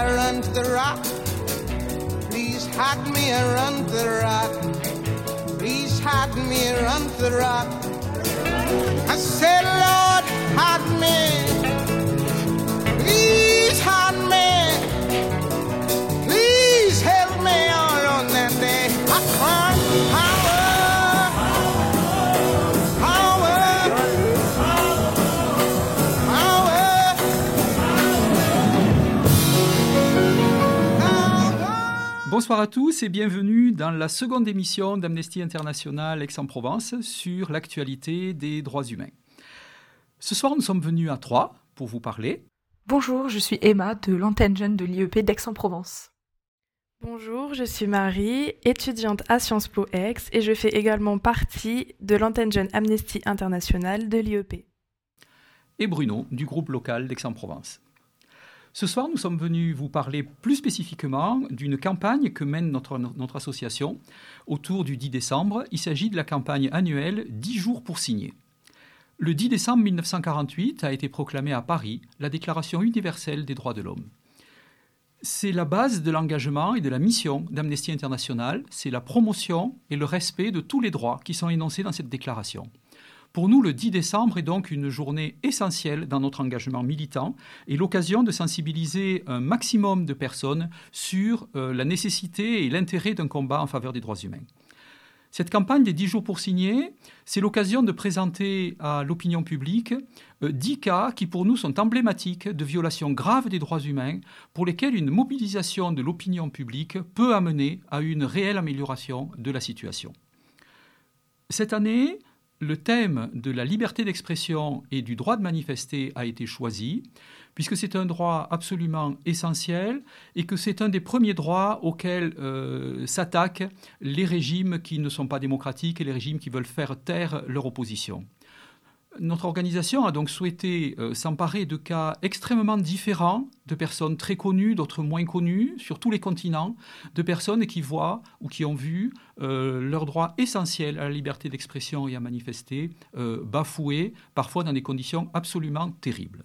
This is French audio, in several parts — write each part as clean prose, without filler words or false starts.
run to the rock. Please hide me and run to the rock. Please hide me and run to the rock. I said, Lord, hide me. Please hide me. Please help me all on that day. I cry, power, power, power. Bonsoir à tous et bienvenue dans la seconde émission d'Amnesty International Aix-en-Provence sur l'actualité des droits humains. Ce soir, nous sommes venus à Troyes pour vous parler. Bonjour, je suis Emma de l'antenne jeune de l'IEP d'Aix-en-Provence. Bonjour, je suis Marie, étudiante à Sciences Po Aix et je fais également partie de l'antenne jeune Amnesty International de l'IEP. Et Bruno, du groupe local d'Aix-en-Provence. Ce soir, nous sommes venus vous parler plus spécifiquement d'une campagne que mène notre association autour du 10 décembre. Il s'agit de la campagne annuelle 10 jours pour signer. Le 10 décembre 1948 a été proclamée à Paris la Déclaration universelle des droits de l'homme. C'est la base de l'engagement et de la mission d'Amnesty International, c'est la promotion et le respect de tous les droits qui sont énoncés dans cette déclaration. Pour nous, le 10 décembre est donc une journée essentielle dans notre engagement militant et l'occasion de sensibiliser un maximum de personnes sur la nécessité et l'intérêt d'un combat en faveur des droits humains. Cette campagne des 10 jours pour signer, c'est l'occasion de présenter à l'opinion publique 10 cas qui pour nous sont emblématiques de violations graves des droits humains pour lesquels une mobilisation de l'opinion publique peut amener à une réelle amélioration de la situation. Cette année, le thème de la liberté d'expression et du droit de manifester a été choisi, puisque c'est un droit absolument essentiel et que c'est un des premiers droits auxquels s'attaquent les régimes qui ne sont pas démocratiques et les régimes qui veulent faire taire leur opposition. Notre organisation a donc souhaité s'emparer de cas extrêmement différents, de personnes très connues, d'autres moins connues, sur tous les continents, de personnes qui voient ou qui ont vu leur droit essentiel à la liberté d'expression et à manifester bafoué, parfois dans des conditions absolument terribles.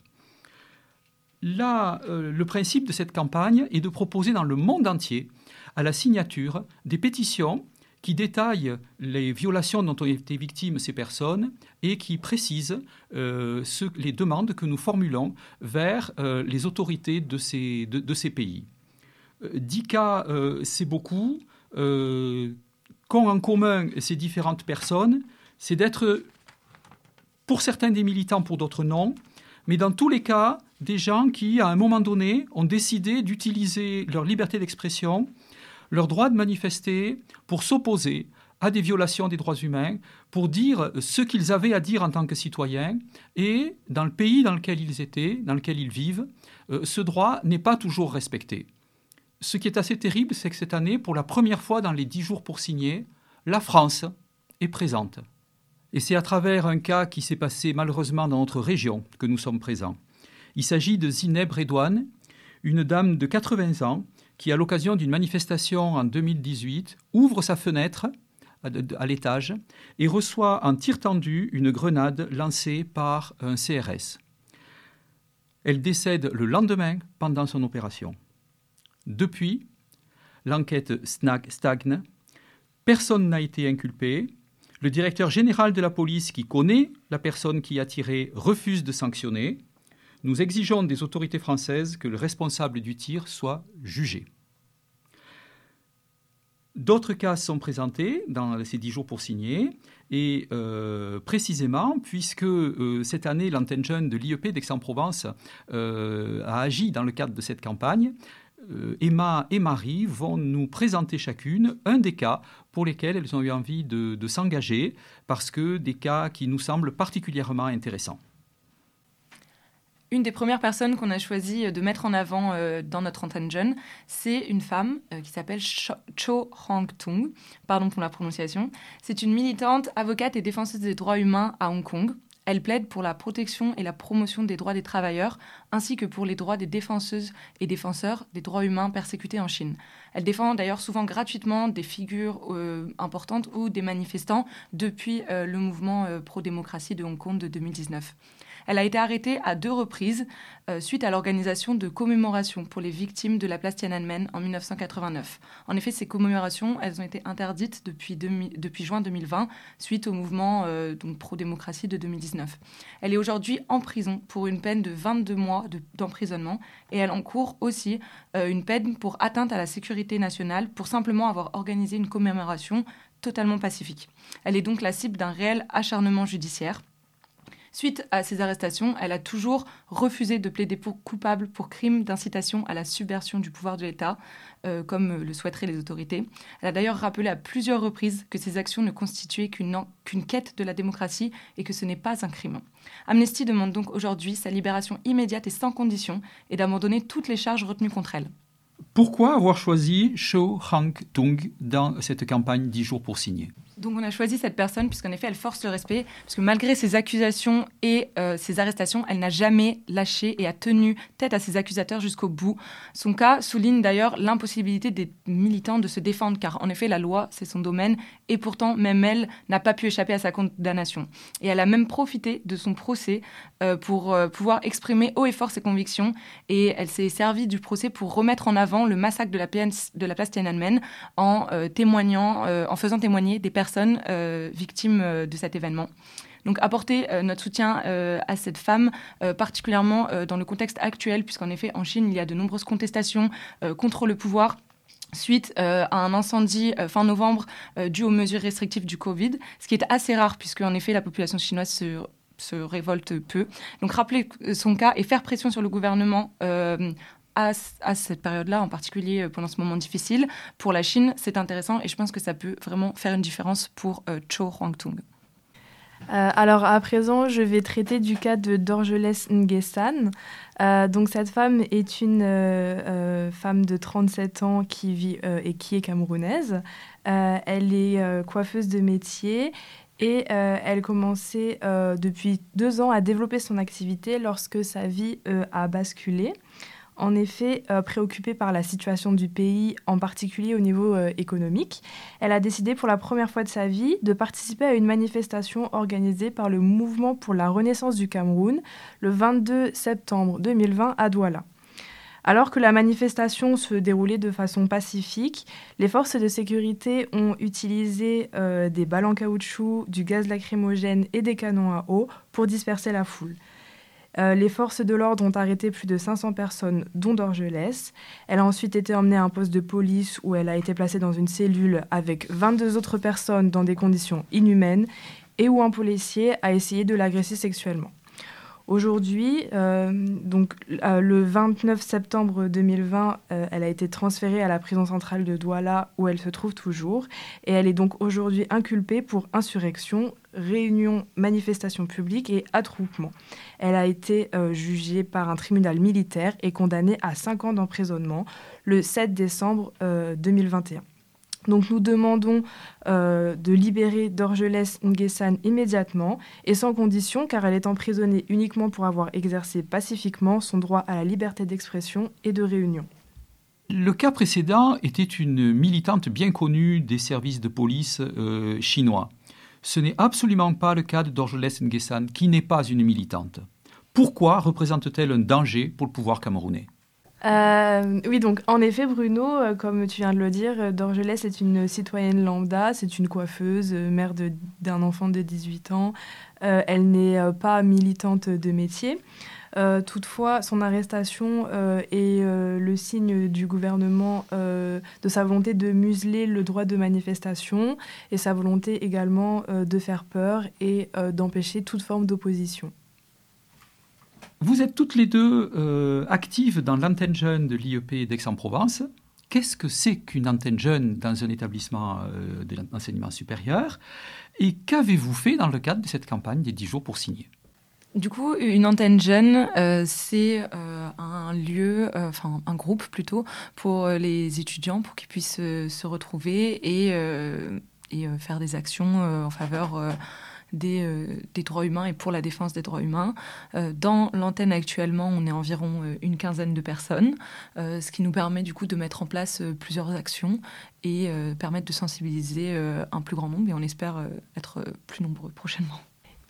Là, le principe de cette campagne est de proposer dans le monde entier, à la signature, des pétitions qui détaillent les violations dont ont été victimes ces personnes et qui précisent les demandes que nous formulons vers les autorités de ces pays. 10 cas, c'est beaucoup. Qu'ont en commun ces différentes personnes, c'est d'être, pour certains, des militants, pour d'autres non, mais dans tous les cas, des gens qui, à un moment donné, ont décidé d'utiliser leur liberté d'expression, leur droit de manifester pour s'opposer à des violations des droits humains, pour dire ce qu'ils avaient à dire en tant que citoyens. Et dans le pays dans lequel ils étaient, dans lequel ils vivent, ce droit n'est pas toujours respecté. Ce qui est assez terrible, c'est que cette année, pour la première fois dans les 10 jours pour signer, la France est présente. Et c'est à travers un cas qui s'est passé malheureusement dans notre région que nous sommes présents. Il s'agit de Zineb Redouane, une dame de 80 ans, qui, à l'occasion d'une manifestation en 2018, ouvre sa fenêtre à l'étage et reçoit en tir tendu une grenade lancée par un CRS. Elle décède le lendemain pendant son opération. Depuis, l'enquête stagne, personne n'a été inculpé, le directeur général de la police qui connaît la personne qui a tiré refuse de sanctionner. Nous exigeons des autorités françaises que le responsable du tir soit jugé. D'autres cas sont présentés dans ces 10 jours pour signer et précisément, puisque cette année, l'antenne jeune de l'IEP d'Aix-en-Provence a agi dans le cadre de cette campagne, Emma et Marie vont nous présenter chacune un des cas pour lesquels elles ont eu envie de s'engager, parce que des cas qui nous semblent particulièrement intéressants. Une des premières personnes qu'on a choisi de mettre en avant dans notre antenne jeune, c'est une femme qui s'appelle Cho Hang-tung, pardon pour la prononciation. C'est une militante, avocate et défenseuse des droits humains à Hong Kong. Elle plaide pour la protection et la promotion des droits des travailleurs, ainsi que pour les droits des défenseuses et défenseurs des droits humains persécutés en Chine. Elle défend d'ailleurs souvent gratuitement des figures importantes ou des manifestants depuis le mouvement pro-démocratie de Hong Kong de 2019. Elle a été arrêtée à 2 reprises suite à l'organisation de commémorations pour les victimes de la place Tiananmen en 1989. En effet, ces commémorations, elles ont été interdites depuis juin 2020 suite au mouvement pro-démocratie de 2019. Elle est aujourd'hui en prison pour une peine de 22 mois d'emprisonnement et elle encourt aussi une peine pour atteinte à la sécurité nationale pour simplement avoir organisé une commémoration totalement pacifique. Elle est donc la cible d'un réel acharnement judiciaire. Suite à ces arrestations, elle a toujours refusé de plaider coupable pour crime d'incitation à la subversion du pouvoir de l'État, comme le souhaiteraient les autorités. Elle a d'ailleurs rappelé à plusieurs reprises que ces actions ne constituaient qu'une quête de la démocratie et que ce n'est pas un crime. Amnesty demande donc aujourd'hui sa libération immédiate et sans condition et d'abandonner toutes les charges retenues contre elle. Pourquoi avoir choisi Cho Hang-tung dans cette campagne 10 jours pour signer ? Donc on a choisi cette personne puisqu'en effet elle force le respect, parce que malgré ses accusations et ses arrestations, elle n'a jamais lâché et a tenu tête à ses accusateurs jusqu'au bout. Son cas souligne d'ailleurs l'impossibilité des militants de se défendre, car en effet la loi c'est son domaine et pourtant même elle n'a pas pu échapper à sa condamnation. Et elle a même profité de son procès pour pouvoir exprimer haut et fort ses convictions, et elle s'est servie du procès pour remettre en avant le massacre de la place Tiananmen en faisant témoigner des personnes victimes de cet événement. Donc apporter notre soutien à cette femme, particulièrement dans le contexte actuel, puisqu'en effet en Chine, il y a de nombreuses contestations contre le pouvoir suite à un incendie fin novembre dû aux mesures restrictives du Covid, ce qui est assez rare puisque en effet la population chinoise se révolte peu. Donc rappeler son cas et faire pression sur le gouvernement à cette période-là, en particulier pendant ce moment difficile, pour la Chine, c'est intéressant et je pense que ça peut vraiment faire une différence pour Cho Hang-tung. Alors à présent, je vais traiter du cas de Dorgelès Nguessan. Donc cette femme est une femme de 37 ans qui vit et qui est camerounaise. Elle est coiffeuse de métier. Et elle commençait depuis 2 ans à développer son activité lorsque sa vie a basculé. En effet, préoccupée par la situation du pays, en particulier au niveau économique, elle a décidé pour la première fois de sa vie de participer à une manifestation organisée par le Mouvement pour la Renaissance du Cameroun le 22 septembre 2020 à Douala. Alors que la manifestation se déroulait de façon pacifique, les forces de sécurité ont utilisé des balles en caoutchouc, du gaz lacrymogène et des canons à eau pour disperser la foule. Les forces de l'ordre ont arrêté plus de 500 personnes, dont Dorgelès. Elle a ensuite été emmenée à un poste de police où elle a été placée dans une cellule avec 22 autres personnes dans des conditions inhumaines et où un policier a essayé de l'agresser sexuellement. Aujourd'hui, le 29 septembre 2020, elle a été transférée à la prison centrale de Douala où elle se trouve toujours et elle est donc aujourd'hui inculpée pour insurrection, réunion, manifestation publique et attroupement. Elle a été jugée par un tribunal militaire et condamnée à 5 ans d'emprisonnement le 7 décembre 2021. Donc nous demandons de libérer Dorgelès Nguessan immédiatement et sans condition car elle est emprisonnée uniquement pour avoir exercé pacifiquement son droit à la liberté d'expression et de réunion. Le cas précédent était une militante bien connue des services de police chinois. Ce n'est absolument pas le cas de Dorgelès Nguessan, qui n'est pas une militante. Pourquoi représente-t-elle un danger pour le pouvoir camerounais ? Oui, donc en effet, Bruno, comme tu viens de le dire, Dorgelès est une citoyenne lambda, c'est une coiffeuse, mère d'un enfant de 18 ans. Elle n'est pas militante de métier. Toutefois, son arrestation est le signe du gouvernement de sa volonté de museler le droit de manifestation et sa volonté également de faire peur et d'empêcher toute forme d'opposition. Vous êtes toutes les deux actives dans l'antenne jeune de l'IEP d'Aix-en-Provence. Qu'est-ce que c'est qu'une antenne jeune dans un établissement de l'enseignement supérieur ? Et qu'avez-vous fait dans le cadre de cette campagne des 10 jours pour signer ? Du coup, une antenne jeune, c'est un lieu, un groupe plutôt, pour les étudiants, pour qu'ils puissent se retrouver et faire des actions en faveur des droits humains et pour la défense des droits humains. Dans l'antenne actuellement, on est environ une quinzaine de personnes, ce qui nous permet du coup de mettre en place plusieurs actions et permettre de sensibiliser un plus grand nombre et on espère être plus nombreux prochainement.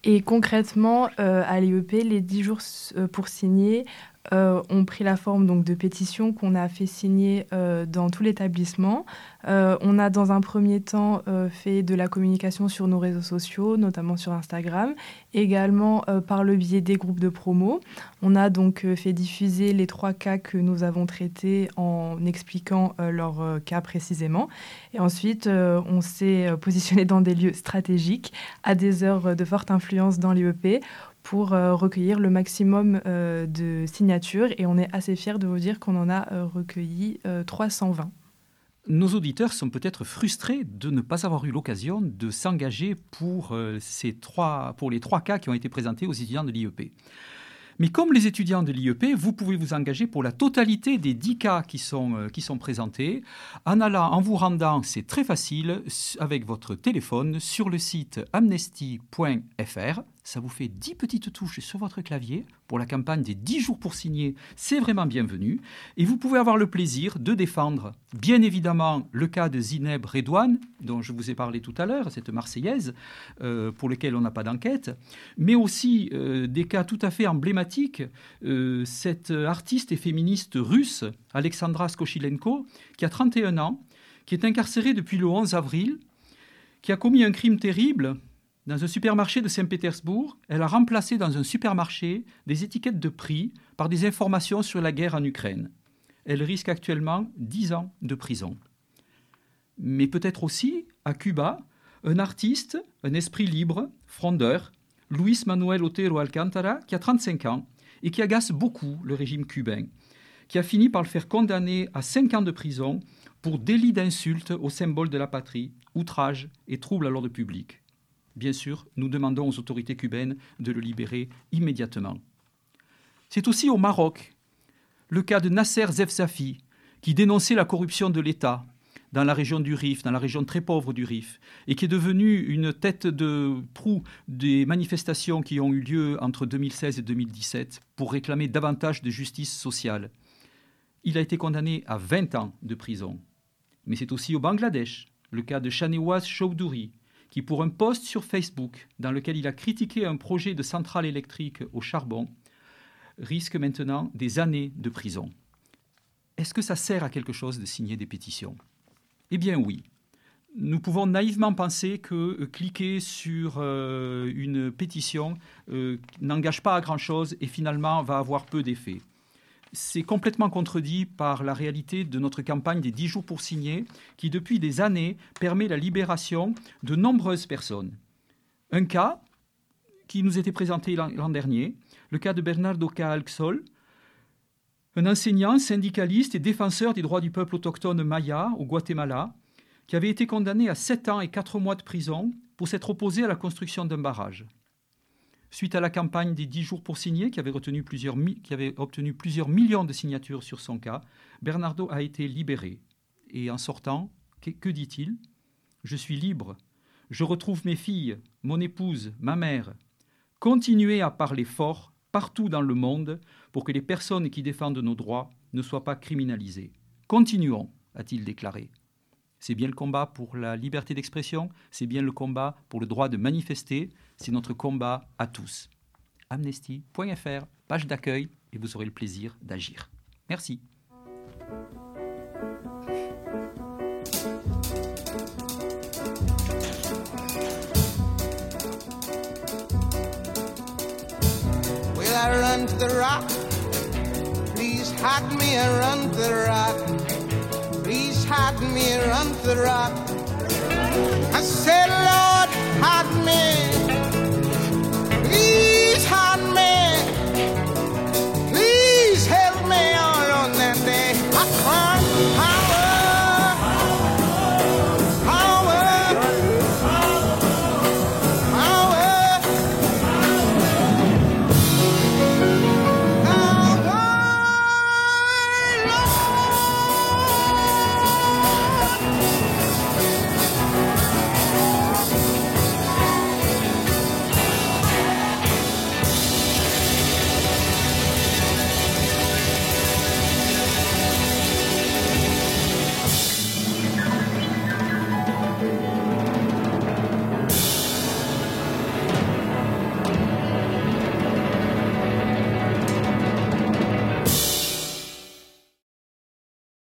Et concrètement, à l'IEP, les 10 jours pour signer ont pris la forme donc, de pétitions qu'on a fait signer dans tout l'établissement. On a dans un premier temps fait de la communication sur nos réseaux sociaux, notamment sur Instagram, également par le biais des groupes de promo. On a donc fait diffuser les 3 cas que nous avons traités en expliquant leurs cas précisément. Et ensuite, on s'est positionné dans des lieux stratégiques à des heures de forte influence dans l'IEP pour recueillir le maximum de signatures. Et on est assez fiers de vous dire qu'on en a recueilli 320. Nos auditeurs sont peut-être frustrés de ne pas avoir eu l'occasion de s'engager pour les 3 cas qui ont été présentés aux étudiants de l'IEP. Mais comme les étudiants de l'IEP, vous pouvez vous engager pour la totalité des 10 cas qui sont présentés en vous rendant, c'est très facile, avec votre téléphone sur le site amnesty.fr. Ça vous fait 10 petites touches sur votre clavier pour la campagne des 10 jours pour signer. C'est vraiment bienvenu. Et vous pouvez avoir le plaisir de défendre, bien évidemment, le cas de Zineb Redouane, dont je vous ai parlé tout à l'heure, cette Marseillaise, pour lequel on n'a pas d'enquête, mais aussi des cas tout à fait emblématiques. Cette artiste et féministe russe, Alexandra Skoshilenko, qui a 31 ans, qui est incarcérée depuis le 11 avril, qui a commis un crime terrible. Dans un supermarché de Saint-Pétersbourg, elle a remplacé dans un supermarché des étiquettes de prix par des informations sur la guerre en Ukraine. Elle risque actuellement 10 ans de prison. Mais peut-être aussi, à Cuba, un artiste, un esprit libre, frondeur, Luis Manuel Otero Alcántara, qui a 35 ans et qui agace beaucoup le régime cubain, qui a fini par le faire condamner à 5 ans de prison pour délit d'insulte au symbole de la patrie, outrage et trouble à l'ordre public. Bien sûr, nous demandons aux autorités cubaines de le libérer immédiatement. C'est aussi au Maroc le cas de Nasser Zefzafi, qui dénonçait la corruption de l'État dans la région du Rif, dans la région très pauvre du Rif, et qui est devenu une tête de proue des manifestations qui ont eu lieu entre 2016 et 2017 pour réclamer davantage de justice sociale. Il a été condamné à 20 ans de prison. Mais c'est aussi au Bangladesh le cas de Shanewaz Chowdhury, qui, pour un post sur Facebook dans lequel il a critiqué un projet de centrale électrique au charbon, risque maintenant des années de prison. Est-ce que ça sert à quelque chose de signer des pétitions ? Eh bien oui. Nous pouvons naïvement penser que cliquer sur une pétition n'engage pas à grand-chose et finalement va avoir peu d'effet. C'est complètement contredit par la réalité de notre campagne des 10 jours pour signer, qui depuis des années permet la libération de nombreuses personnes. Un cas qui nous était présenté l'an dernier, le cas de Bernardo Caalxol, un enseignant, syndicaliste et défenseur des droits du peuple autochtone maya au Guatemala, qui avait été condamné à 7 ans et 4 mois de prison pour s'être opposé à la construction d'un barrage. Suite à la campagne des 10 jours pour signer, qui avait obtenu plusieurs millions de signatures sur son cas, Bernardo a été libéré. Et en sortant, que dit-il ? Je suis libre. Je retrouve mes filles, mon épouse, ma mère. Continuez à parler fort partout dans le monde pour que les personnes qui défendent nos droits ne soient pas criminalisées. Continuons, a-t-il déclaré. C'est bien le combat pour la liberté d'expression, c'est bien le combat pour le droit de manifester, c'est notre combat à tous. Amnesty.fr, page d'accueil, et vous aurez le plaisir d'agir. Merci. Will I run to the rock? Please hide me and run to the rock. Please hide me and run to the rock. I said